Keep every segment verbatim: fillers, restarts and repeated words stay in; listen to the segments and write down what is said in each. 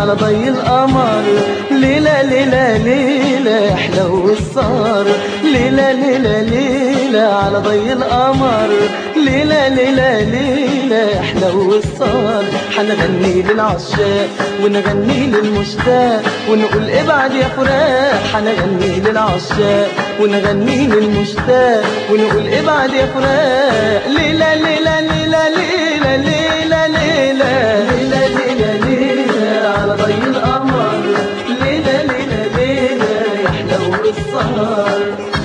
على ضي القمر. ليلة ليلة ليلة حلو السهر. ليلة ليلة ليلة على ضي القمر. ليلة ليلة ليلة حلو السهر. حنغني للعشاق ونغني للمشتاق ونقول ابعد يا فراق. حنغني للعشاق ونغني للمشتاق ونقول ابعد يا فراق. ليلة ليلة ليلة ليلة ليلة ليلة ليلة ليلة ليلة على ضي القمر. ليلة ليلة ليلة يحلو السهر.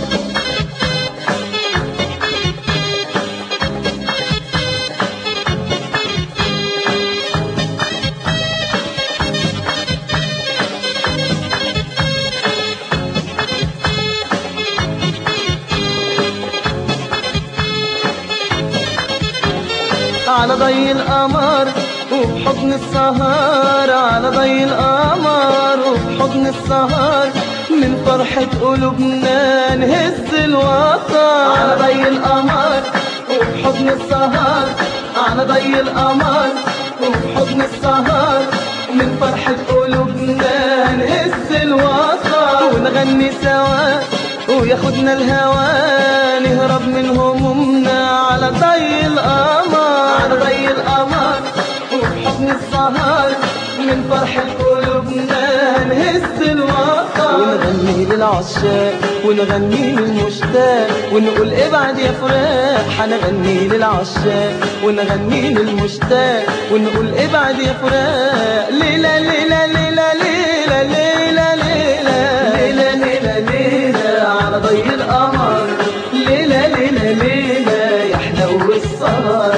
على ضي القمر وبحضن السهر. على ضي القمر وبحضن السهر. من فرحة قلوبنا نهز الوتر. على ضي القمر وبحضن السهر. على ضي القمر وبحضن السهر. من فرحة قلوبنا نهز الوتر ونغني سوا وياخدنا الهوى نهرب من همومنا. على ضي القمر على ضي القمر وبحضن السهر. من فرحة قلوبنا نهز الوتر ونغني للعشاق ونغني للمشتاق ونقول ابعد يا فراق. حنغني للعشاق ونغني للمشتاق ونقول ابعد يا فراق. ليلة ليلة ليلة ليلة ليلة ليلة ليلة ليلة ليلة على ضي القمر. ليلة ليلة ليلة يحلو السهر.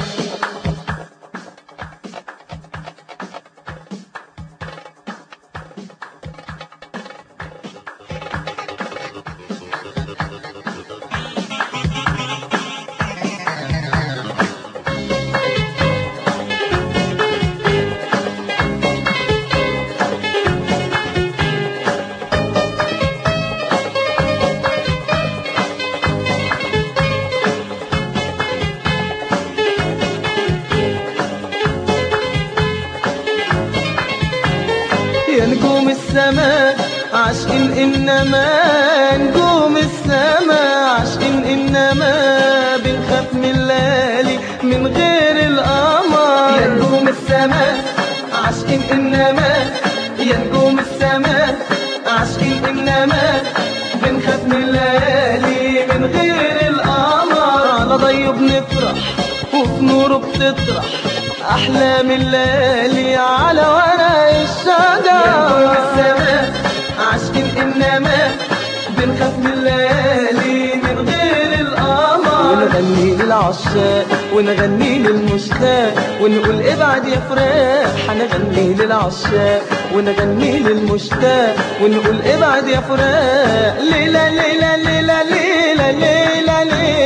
يا نجوم السماء عاشقين إنما نجوم السماء عاشقين إنما بنخاف من الليالي من غير القمر. يا نجوم السماء عاشقين إنما يا نجوم السماء عاشقين إنما بنخاف من الليالي من غير القمر. على ضيه بنفرح وفي نوره بتطرح أحلام الليالي على ورق الشجر. نجوم السماء عاشقين إنما بنخاف من الليالي من غير القمر. ونغني للعشاق ونغني للمشتاق ونقول ابعد يا فراق. حنغني للعشاق ونغني للمشتاق ونقول ابعد يا فراق. ليلة ليلة ليلة ليلة ليلة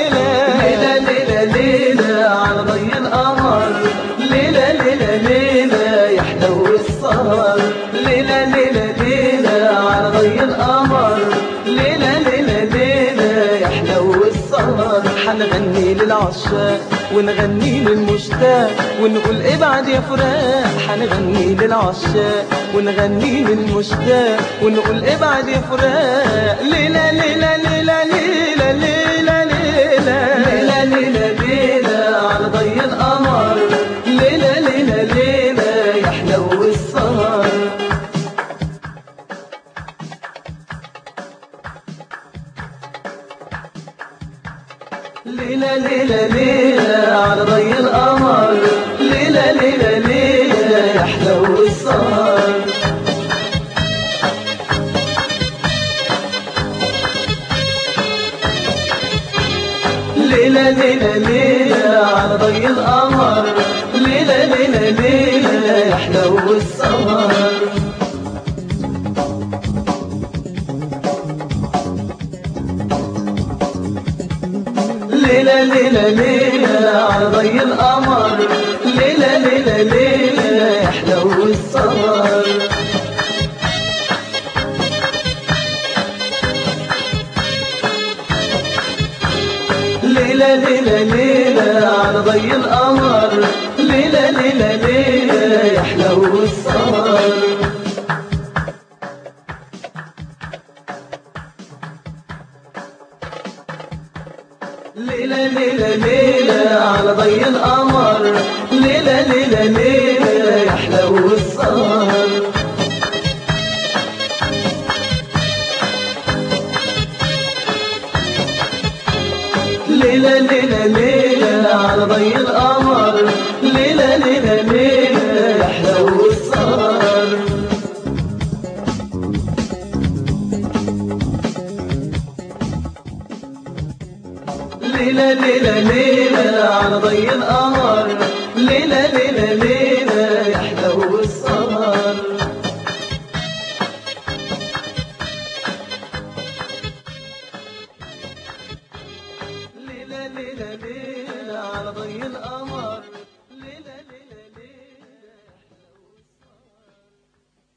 ليلة ليلة ليلة على ضي القمر. ليلة ليلة ليلة يحلو السهر. ليلة ليلة ليلة على ضي القمر. ليلة ليلة ليلة يحلو السهر. حنغني للعشاق ونغني للمشتاق ونقول ابعد يا فراق. حنغني للعشاق ونغني للمشتاق ونقول ابعد يا فراق. ليلة ليلة ليلة ليلة ليلة ليلة ليلة ليلة على ضي القمر. ليلة ليلة ليلة يحلو السهر. ليلة ليلة ليلة على ضي القمر. ليلة ليلة ليلة يحلو السهر. ليلة ليلة ليلة على ضي القمر. ليلة ليلة ليلة يحلو السهر. ليلة ليلة ليلة على ضي القمر. ليلة ليلة ليلة يحلو السهر. ليلة ليلة ليلة على ضي القمر. ليلة ليلة ليلة يحلو السهر. ليلة ليلة ليلة على ضي القمر، ليلة ليلة ليلة يحلو السهر. ليلة ليلة ليلة على ضي القمر، ليلة ليلة ليلة يحلو السهر. ليلة ليلة ليلة على ضي القمر، ليلة ليلة ليلة يحلو السهر. ليلة ليلة ليلة على ضي القمر.